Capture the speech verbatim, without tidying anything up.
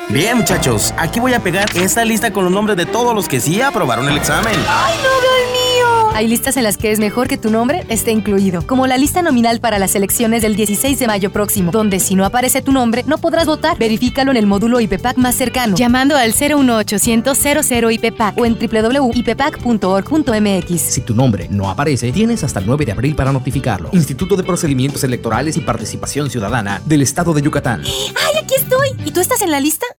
Bien, muchachos, aquí voy a pegar esta lista con los nombres de todos los que sí aprobaron el examen. ¡Ay, no veo el mío! Hay listas en las que es mejor que tu nombre esté incluido, como la lista nominal para las elecciones del dieciséis de mayo próximo, donde si no aparece tu nombre, no podrás votar. Verifícalo en el módulo I P P A C más cercano, llamando al cero uno ochocientos cero cero I P P A C o en doble u doble u doble u punto i p p a c punto org punto m x. Si tu nombre no aparece, tienes hasta el nueve de abril para notificarlo. Instituto de Procedimientos Electorales y Participación Ciudadana del Estado de Yucatán. ¡Ay, aquí estoy! ¿Y tú estás en la lista?